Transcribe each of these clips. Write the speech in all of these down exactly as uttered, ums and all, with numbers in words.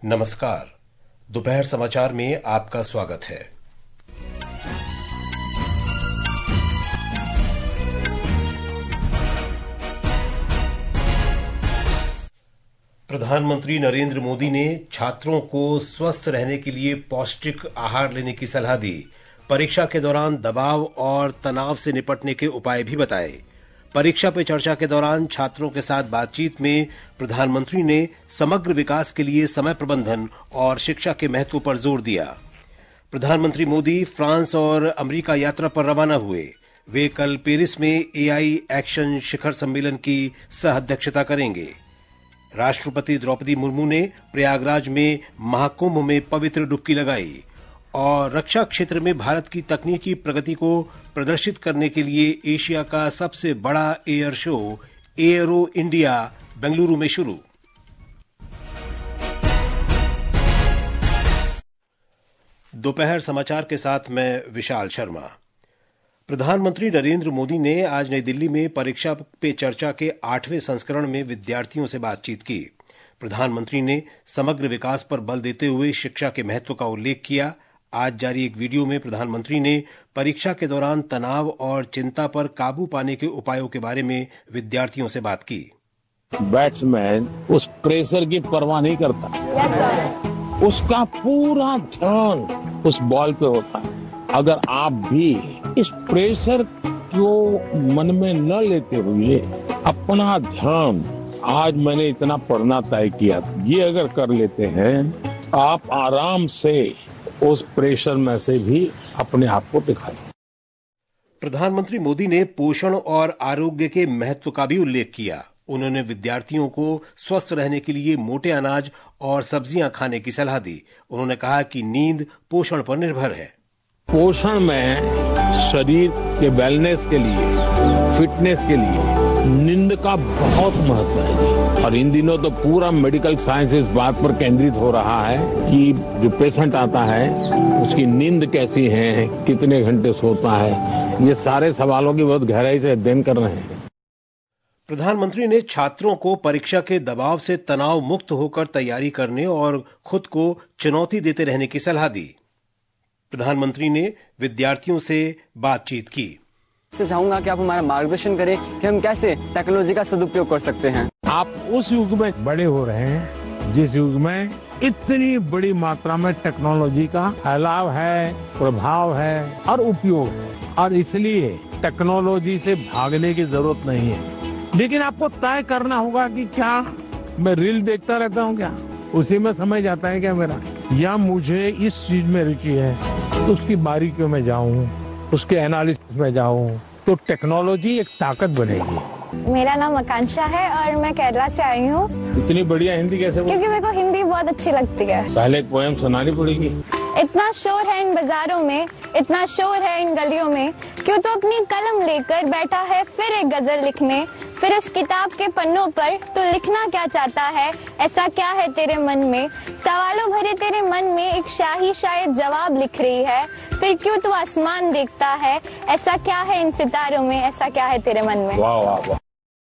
नमस्कार। दोपहर समाचार में आपका स्वागत है। प्रधानमंत्री नरेंद्र मोदी ने छात्रों को स्वस्थ रहने के लिए पौष्टिक आहार लेने की सलाह दी। परीक्षा के दौरान दबाव और तनाव से निपटने के उपाय भी बताए। परीक्षा पे चर्चा के दौरान छात्रों के साथ बातचीत में प्रधानमंत्री ने समग्र विकास के लिए समय प्रबंधन और शिक्षा के महत्व पर जोर दिया। प्रधानमंत्री मोदी फ्रांस और अमेरिका यात्रा पर रवाना हुए। वे कल पेरिस में एआई एक्शन शिखर सम्मेलन की सह अध्यक्षता करेंगे। राष्ट्रपति द्रौपदी मुर्मू ने प्रयागराज में महाकुंभ में पवित्र डुबकी लगाई और रक्षा क्षेत्र में भारत की तकनीकी प्रगति को प्रदर्शित करने के लिए एशिया का सबसे बड़ा air show aero India Bengaluru में शुरू। दोपहर समाचार के साथ मैं विशाल शर्मा। प्रधानमंत्री नरेंद्र मोदी ने आज नई दिल्ली में परीक्षा पे चर्चा के आठवें संस्करण में विद्यार्थियों से बातचीत की। प्रधानमंत्री ने समग्र विकास पर बल देते हुए शिक्षा के महत्व का उल्लेख किया। आज जारी एक वीडियो में प्रधानमंत्री ने परीक्षा के दौरान तनाव और चिंता पर काबू पाने के उपायों के बारे में विद्यार्थियों से बात की। बैट्समैन उस प्रेशर की परवाह नहीं करता। yes, sir. उसका पूरा ध्यान उस बॉल पे होता है। अगर आप भी इस प्रेशर को मन में न लेते हुए अपना ध्यान, आज मैंने इतना पढ़ना तय किया था, ये अगर कर लेते हैं, आप आराम से उस प्रेशर में से भी अपने आप को दिखा सकते। प्रधानमंत्री मोदी ने पोषण और आरोग्य के महत्व का भी उल्लेख किया। उन्होंने विद्यार्थियों को स्वस्थ रहने के लिए मोटे अनाज और सब्जियां खाने की सलाह दी। उन्होंने कहा कि नींद पोषण पर निर्भर है। पोषण में शरीर के वेलनेस के लिए, फिटनेस के लिए नींद का बहुत महत्व है और इन दिनों तो पूरा मेडिकल साइंस इस बात पर केंद्रित हो रहा है कि जो पेशेंट आता है उसकी नींद कैसी है, कितने घंटे सोता है, ये सारे सवालों की बहुत गहराई से अध्ययन कर रहे हैं। प्रधानमंत्री ने छात्रों को परीक्षा के दबाव से तनाव मुक्त होकर तैयारी करने और खुद को चुनौती देते रहने की सलाह दी। प्रधानमंत्री ने विद्यार्थियों से बातचीत की। से चाहूंगा कि आप हमारा मार्गदर्शन करें कि हम कैसे टेक्नोलॉजी का सदुपयोग कर सकते हैं। आप उस युग में बड़े हो रहे हैं जिस युग में इतनी बड़ी मात्रा में टेक्नोलॉजी का फैलाव है, प्रभाव है और उपयोग है, और इसलिए टेक्नोलॉजी से भागने की जरूरत नहीं है। लेकिन आपको तय करना होगा कि क्या मैं रील देखता रहता हूँ, क्या उसी में समय जाता है क्या मेरा, या मुझे इस चीज में रुचि है तो उसकी बारीकियों में जाऊं, उसके एनालिसिस में जाऊं, तो टेक्नोलॉजी एक ताकत बनेगी। मेरा नाम आकांक्षा है और मैं केरला से आई हूँ। इतनी बढ़िया हिंदी कैसे? क्योंकि मेरे को हिंदी बहुत अच्छी लगती है। पहले एक पोएम सुनानी पड़ेगी। इतना शोर है इन बाजारों में, इतना शोर है इन गलियों में, क्यों तो अपनी कलम लेकर बैठा है फिर एक गजल लिखने। फिर उस किताब के पन्नों पर तो लिखना क्या चाहता है, ऐसा क्या है तेरे मन में, सवालों भरे तेरे मन में एक शाही शायद जवाब लिख रही है। फिर क्यों तू आसमान देखता है, ऐसा क्या है इन सितारों में, ऐसा क्या है तेरे मन में। वाह वाह वाह।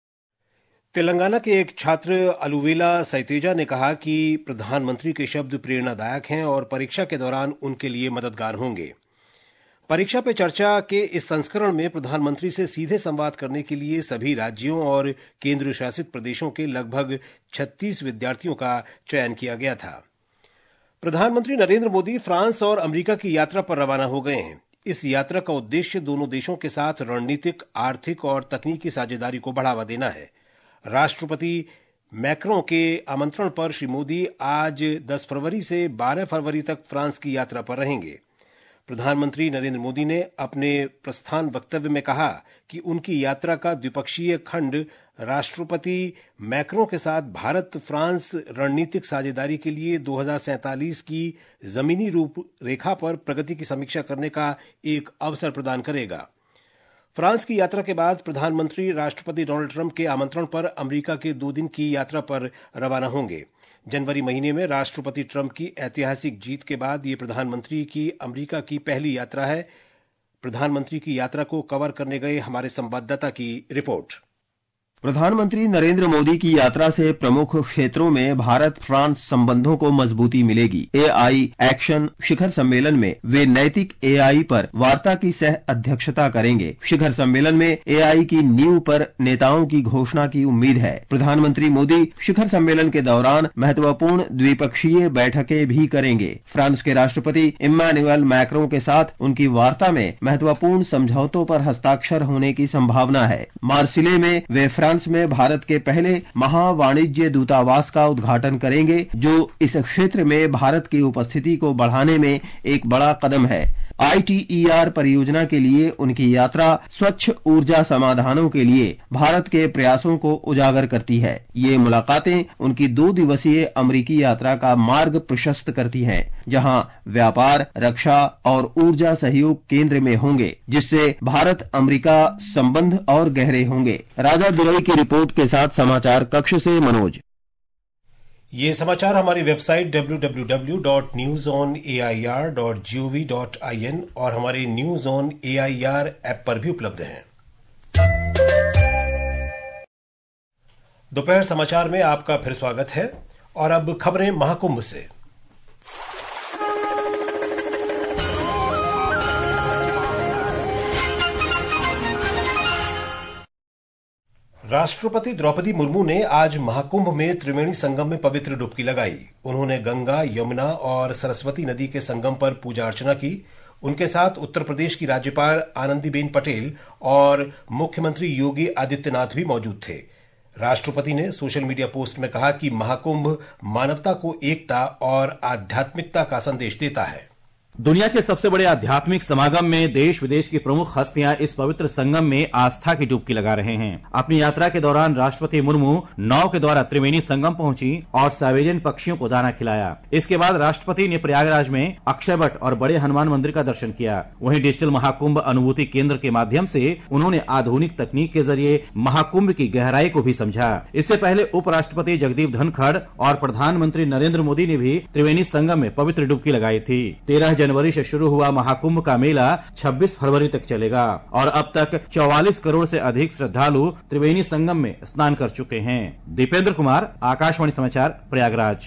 तेलंगाना के एक छात्र अलुवेला सैतेजा ने कहा कि प्रधानमंत्री के शब्द प्रेरणादायक हैं और परीक्षा के दौरान उनके लिए मददगार होंगे। परीक्षा पे चर्चा के इस संस्करण में प्रधानमंत्री से सीधे संवाद करने के लिए सभी राज्यों और केंद्र शासित प्रदेशों के लगभग छत्तीस विद्यार्थियों का चयन किया गया था। प्रधानमंत्री नरेंद्र मोदी फ्रांस और अमेरिका की यात्रा पर रवाना हो गए हैं। इस यात्रा का उद्देश्य दोनों देशों के साथ रणनीतिक, आर्थिक और तकनीकी साझेदारी को बढ़ावा देना है। राष्ट्रपति मैक्रों के आमंत्रण पर श्री मोदी आज दस फरवरी से बारह फरवरी तक फ्रांस की यात्रा पर रहेंगे। प्रधानमंत्री नरेंद्र मोदी ने अपने प्रस्थान वक्तव्य में कहा कि उनकी यात्रा का द्विपक्षीय खंड राष्ट्रपति मैक्रों के साथ भारत फ्रांस रणनीतिक साझेदारी के लिए दो हज़ार सैंतालीस की जमीनी रूपरेखा पर प्रगति की समीक्षा करने का एक अवसर प्रदान करेगा। फ्रांस की यात्रा के बाद प्रधानमंत्री राष्ट्रपति डोनाल्ड ट्रंप के आमंत्रण पर अमेरिका के दो दिन की यात्रा पर रवाना होंगे। जनवरी महीने में राष्ट्रपति ट्रंप की ऐतिहासिक जीत के बाद ये प्रधानमंत्री की अमेरिका की पहली यात्रा है। प्रधानमंत्री की यात्रा को कवर करने गए हमारे संवाददाता की रिपोर्ट। प्रधानमंत्री नरेंद्र मोदी की यात्रा से प्रमुख क्षेत्रों में भारत फ्रांस संबंधों को मजबूती मिलेगी। एआई एक्शन शिखर सम्मेलन में वे नैतिक एआई पर वार्ता की सह अध्यक्षता करेंगे। शिखर सम्मेलन में एआई की नींव पर नेताओं की घोषणा की उम्मीद है। प्रधानमंत्री मोदी शिखर सम्मेलन के दौरान महत्वपूर्ण द्विपक्षीय बैठकें भी करेंगे। फ्रांस के राष्ट्रपति इम्मानुएल मैक्रों के साथ उनकी वार्ता में महत्वपूर्ण समझौतों पर हस्ताक्षर होने की संभावना है। मार्सिले में वे फ्रांस में भारत के पहले महावाणिज्य दूतावास का उद्घाटन करेंगे, जो इस क्षेत्र में भारत की उपस्थिति को बढ़ाने में एक बड़ा कदम है। आईटीईआर परियोजना के लिए उनकी यात्रा स्वच्छ ऊर्जा समाधानों के लिए भारत के प्रयासों को उजागर करती है। ये मुलाकातें उनकी दो दिवसीय अमेरिकी यात्रा का मार्ग प्रशस्त करती हैं, जहां व्यापार, रक्षा और ऊर्जा सहयोग केंद्र में होंगे, जिससे भारत अमेरिका संबंध और गहरे होंगे। राजा दुलई की रिपोर्ट के साथ समाचार कक्ष से मनोज। ये समाचार हमारी website W W W dot news on A I R dot G O V dot I N और हमारे news on A I R app पर भी उपलब्ध हैं। दोपहर समाचार में आपका फिर स्वागत है और अब खबरें महाकुंभ से। राष्ट्रपति द्रौपदी मुर्मू ने आज महाकुंभ में त्रिवेणी संगम में पवित्र डुबकी लगाई। उन्होंने गंगा, यमुना और सरस्वती नदी के संगम पर पूजा अर्चना की। उनके साथ उत्तर प्रदेश की राज्यपाल आनंदीबेन पटेल और मुख्यमंत्री योगी आदित्यनाथ भी मौजूद थे। राष्ट्रपति ने सोशल मीडिया पोस्ट में कहा कि महाकुंभ मानवता को एकता और आध्यात्मिकता का संदेश देता है। दुनिया के सबसे बड़े आध्यात्मिक समागम में देश विदेश की प्रमुख हस्तियां इस पवित्र संगम में आस्था की डुबकी लगा रहे हैं। अपनी यात्रा के दौरान राष्ट्रपति मुर्मू नाव के द्वारा त्रिवेणी संगम पहुंची और सार्वजनिक पक्षियों को दाना खिलाया। इसके बाद राष्ट्रपति ने प्रयागराज में अक्षयवट और बड़े हनुमान मंदिर का दर्शन किया। वहीं डिजिटल महाकुंभ अनुभूति केंद्र के माध्यम से उन्होंने आधुनिक तकनीक के जरिए महाकुंभ की गहराई को भी समझा। इससे पहले उपराष्ट्रपति जगदीप धनखड़ और प्रधानमंत्री नरेंद्र मोदी ने भी त्रिवेणी संगम में पवित्र डुबकी लगाई थी। तेरह जनवरी से शुरू हुआ महाकुंभ का मेला छब्बीस फरवरी तक चलेगा और अब तक चौवालीस करोड़ से अधिक श्रद्धालु त्रिवेणी संगम में स्नान कर चुके हैं। दीपेंद्र कुमार, आकाशवाणी समाचार, प्रयागराज।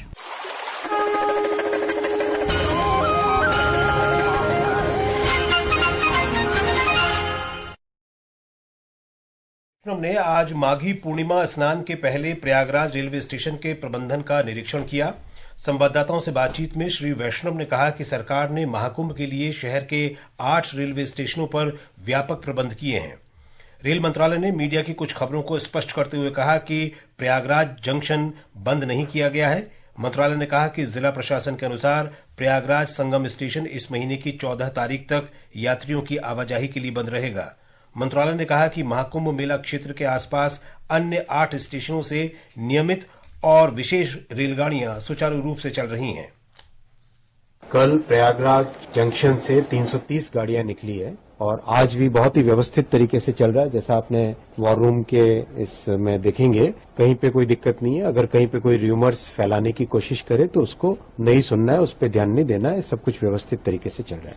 ने आज माघी पूर्णिमा स्नान के पहले प्रयागराज रेलवे स्टेशन के प्रबंधन का निरीक्षण किया। संवाददाताओं से बातचीत में श्री वैष्णव ने कहा कि सरकार ने महाकुंभ के लिए शहर के आठ रेलवे स्टेशनों पर व्यापक प्रबंध किए हैं। रेल मंत्रालय ने मीडिया की कुछ खबरों को स्पष्ट करते हुए कहा कि प्रयागराज जंक्शन बंद नहीं किया गया है। मंत्रालय ने कहा कि जिला प्रशासन के अनुसार प्रयागराज संगम स्टेशन इस महीने की चौदह तारीख तक यात्रियों की आवाजाही के लिए बंद रहेगा। मंत्रालय ने कहा कि महाकुंभ मेला क्षेत्र के आसपास अन्य आठ स्टेशनों से नियमित और विशेष रेलगाड़ियां सुचारू रूप से चल रही हैं। कल प्रयागराज जंक्शन से तीन सौ तीस गाड़ियां निकली है और आज भी बहुत ही व्यवस्थित तरीके से चल रहा है। जैसा आपने वॉर रूम के इसमें देखेंगे, कहीं पे कोई दिक्कत नहीं है। अगर कहीं पे कोई र्यूमर्स फैलाने की कोशिश करे तो उसको नहीं सुनना है, उस पर ध्यान नहीं देना है। सब कुछ व्यवस्थित तरीके से चल रहा है।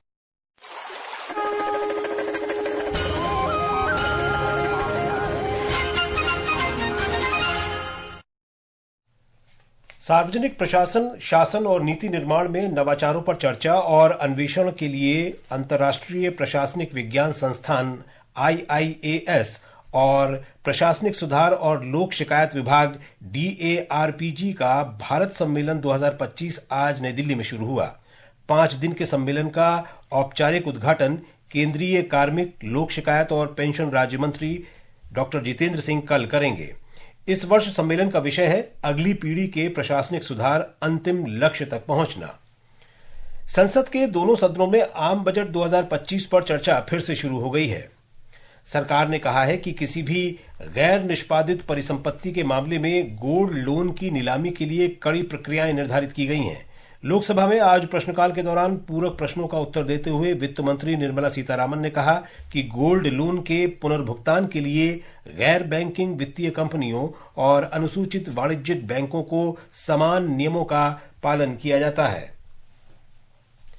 सार्वजनिक प्रशासन, शासन और नीति निर्माण में नवाचारों पर चर्चा और अन्वेषण के लिए अंतर्राष्ट्रीय प्रशासनिक विज्ञान संस्थान आई आई ए एस और प्रशासनिक सुधार और लोक शिकायत विभाग D A R P G का भारत सम्मेलन दो हज़ार पच्चीस आज नई दिल्ली में शुरू हुआ। पांच दिन के सम्मेलन का औपचारिक उद्घाटन केंद्रीय कार्मिक, लोक शिकायत और पेंशन राज्य मंत्री डॉक्टर जितेंद्र सिंह कल करेंगे। इस वर्ष सम्मेलन का विषय है अगली पीढ़ी के प्रशासनिक सुधार, अंतिम लक्ष्य तक पहुंचना। संसद के दोनों सदनों में आम बजट दो हज़ार पच्चीस पर चर्चा फिर से शुरू हो गई है। सरकार ने कहा है कि किसी भी गैर निष्पादित परिसंपत्ति के मामले में गोल्ड लोन की नीलामी के लिए कड़ी प्रक्रियाएं निर्धारित की गई हैं। लोकसभा में आज प्रश्नकाल के दौरान पूरक प्रश्नों का उत्तर देते हुए वित्त मंत्री निर्मला सीतारामन ने कहा कि गोल्ड लोन के पुनर्भुगतान के लिए गैर बैंकिंग वित्तीय कंपनियों और अनुसूचित वाणिज्यिक बैंकों को समान नियमों का पालन किया जाता है।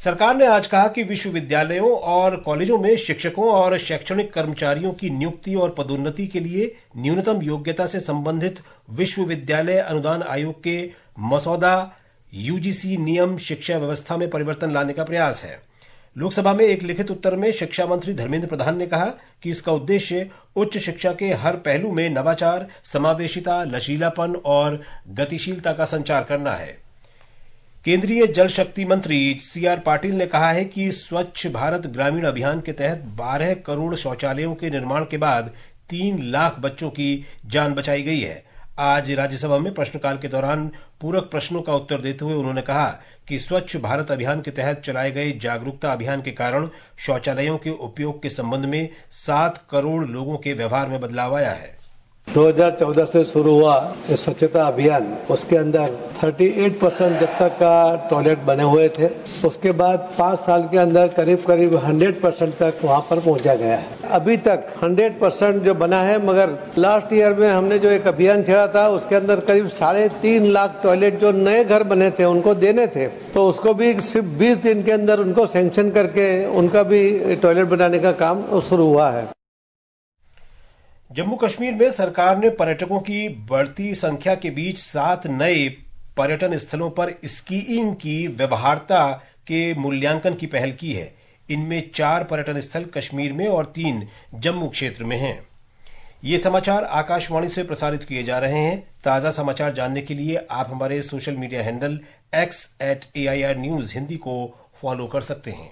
सरकार ने आज कहा कि विश्वविद्यालयों और कॉलेजों में शिक्षकों और शैक्षणिक कर्मचारियों की नियुक्ति और पदोन्नति के लिए न्यूनतम योग्यता से संबंधित विश्वविद्यालय अनुदान आयोग के मसौदा यूजीसी नियम शिक्षा व्यवस्था में परिवर्तन लाने का प्रयास है। लोकसभा में एक लिखित उत्तर में शिक्षा मंत्री धर्मेंद्र प्रधान ने कहा कि इसका उद्देश्य उच्च शिक्षा के हर पहलू में नवाचार, समावेशिता, लचीलापन और गतिशीलता का संचार करना है। केंद्रीय जल शक्ति मंत्री सी आर पाटिल ने कहा है कि स्वच्छ भारत ग्रामीण अभियान के तहत बारह करोड़ शौचालयों के निर्माण के बाद तीन लाख बच्चों की जान बचाई गई है। आज राज्यसभा में प्रश्नकाल के दौरान पूरक प्रश्नों का उत्तर देते हुए उन्होंने कहा कि स्वच्छ भारत अभियान के तहत चलाए गए जागरूकता अभियान के कारण शौचालयों के उपयोग के संबंध में सात करोड़ लोगों के व्यवहार में बदलाव आया है। दो हज़ार चौदह से शुरू हुआ स्वच्छता अभियान, उसके अंदर अड़तीस परसेंट जब तक का टॉयलेट बने हुए थे, उसके बाद पाँच साल के अंदर करीब करीब सौ परसेंट तक वहाँ पर पहुँचा गया है। अभी तक सौ परसेंट जो बना है, मगर लास्ट ईयर में हमने जो एक अभियान छेड़ा था उसके अंदर करीब साढ़े तीन लाख टॉयलेट जो नए घर बने थे उनको देने थे, तो उसको भी सिर्फ बीस दिन के अंदर उनको सैंक्शन करके उनका भी टॉयलेट बनाने का काम शुरू हुआ है। जम्मू कश्मीर में सरकार ने पर्यटकों की बढ़ती संख्या के बीच सात नए पर्यटन स्थलों पर स्कीइंग की व्यवहार्यता के मूल्यांकन की पहल की है। इनमें चार पर्यटन स्थल कश्मीर में और तीन जम्मू क्षेत्र में हैं। ये समाचार आकाशवाणी से प्रसारित किए जा रहे हैं। ताजा समाचार जानने के लिए आप हमारे social media handle X at A I R news Hindi को फॉलो कर सकते हैं।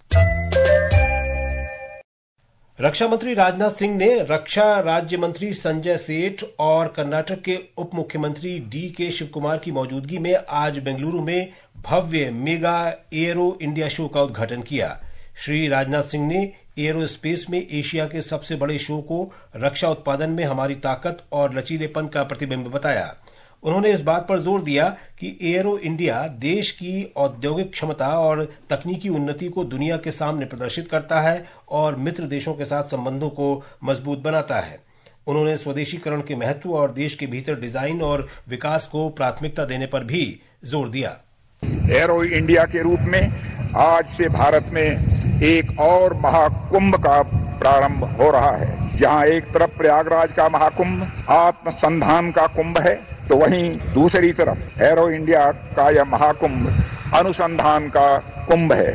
रक्षा मंत्री राजनाथ सिंह ने रक्षा राज्य मंत्री संजय सेठ और कर्नाटक के उप मुख्यमंत्री डी के शिव कुमार की मौजूदगी में आज बेंगलुरु में भव्य मेगा एयरो इंडिया शो का उद्घाटन किया। श्री राजनाथ सिंह ने एयरो स्पेस में एशिया के सबसे बड़े शो को रक्षा उत्पादन में हमारी ताकत और लचीलेपन का प्रतिबिंब बताया। उन्होंने इस बात पर जोर दिया कि एयरो इंडिया देश की औद्योगिक क्षमता और तकनीकी उन्नति को दुनिया के सामने प्रदर्शित करता है और मित्र देशों के साथ संबंधों को मजबूत बनाता है। उन्होंने स्वदेशीकरण के महत्व और देश के भीतर डिजाइन और विकास को प्राथमिकता देने पर भी जोर दिया। एयरो इंडिया के रूप में आज से भारत में एक और महाकुंभ का प्रारंभ हो रहा है। जहां एक तरफ प्रयागराज का महाकुंभ आत्मसंधान का कुंभ है, तो वहीं दूसरी तरफ एरो इंडिया का यह महाकुंभ अनुसंधान का कुंभ है।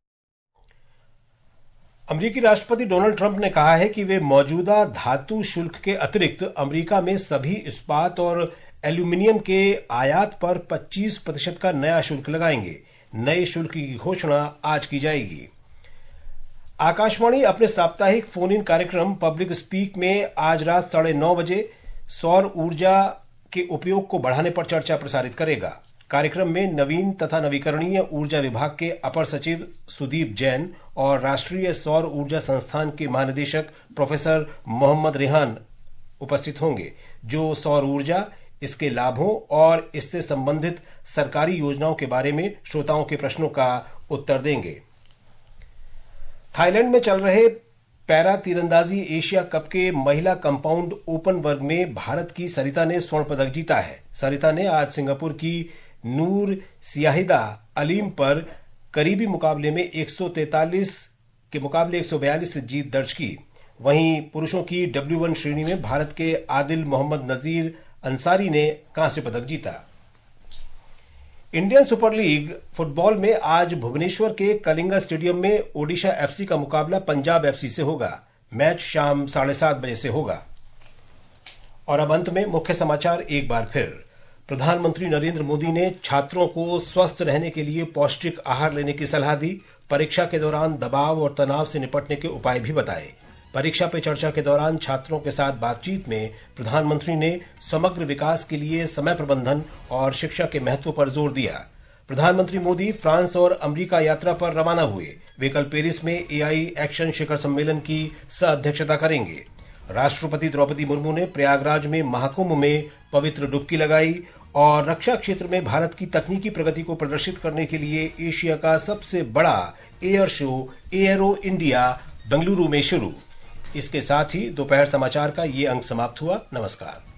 अमेरिकी राष्ट्रपति डोनाल्ड ट्रंप ने कहा है कि वे मौजूदा धातु शुल्क के अतिरिक्त अमेरिका में सभी इस्पात और एल्यूमिनियम के आयात पर पच्चीस प्रतिशत का नया शुल्क लगाएंगे। नए शुल्क की घोषणा आज की जाएगी। आकाशवाणी अपने साप्ताहिक फोन इन कार्यक्रम पब्लिक स्पीक में आज रात साढ़े नौ बजे सौर ऊर्जा के उपयोग को बढ़ाने पर चर्चा प्रसारित करेगा। कार्यक्रम में नवीन तथा नवीकरणीय ऊर्जा विभाग के अपर सचिव सुदीप जैन और राष्ट्रीय सौर ऊर्जा संस्थान के महानिदेशक प्रोफेसर मोहम्मद रेहान उपस्थित होंगे, जो सौर ऊर्जा, इसके लाभों और इससे संबंधित सरकारी योजनाओं के बारे में श्रोताओं के प्रश्नों का उत्तर देंगे। थाईलैंड में चल रहे पैरा तीरंदाजी एशिया कप के महिला कंपाउंड ओपन वर्ग में भारत की सरिता ने स्वर्ण पदक जीता है। सरिता ने आज सिंगापुर की नूर सियाहिदा अलीम पर करीबी मुकाबले में एक सौ तैंतालीस के मुकाबले एक सौ बयालीस से जीत दर्ज की। वहीं पुरुषों की डब्ल्यू वन श्रेणी में भारत के आदिल मोहम्मद नजीर अंसारी ने कांस्य पदक जीता। इंडियन सुपर लीग फुटबॉल में आज भुवनेश्वर के कलिंगा स्टेडियम में ओडिशा एफसी का मुकाबला पंजाब एफसी से होगा। मैच शाम साढ़े सात बजे से होगा। और अब अंत में मुख्य समाचार एक बार फिर। प्रधानमंत्री नरेंद्र मोदी ने छात्रों को स्वस्थ रहने के लिए पौष्टिक आहार लेने की सलाह दी। परीक्षा के दौरान दबाव और तनाव से निपटने के उपाय भी बताए। परीक्षा पे चर्चा के दौरान छात्रों के साथ बातचीत में प्रधानमंत्री ने समग्र विकास के लिए समय प्रबंधन और शिक्षा के महत्व पर जोर दिया। प्रधानमंत्री मोदी फ्रांस और अमेरिका यात्रा पर रवाना हुए। वे कल पेरिस में एआई एक्शन शिखर सम्मेलन की सह अध्यक्षता करेंगे। राष्ट्रपति द्रौपदी मुर्मू ने प्रयागराज में महाकुंभ में पवित्र डुबकी लगाई और रक्षा क्षेत्र में भारत की तकनीकी प्रगति को प्रदर्शित करने के लिए एशिया का सबसे बड़ा air show aero India Bengaluru में शुरू। इसके साथ ही दोपहर समाचार का ये अंक समाप्त हुआ। नमस्कार।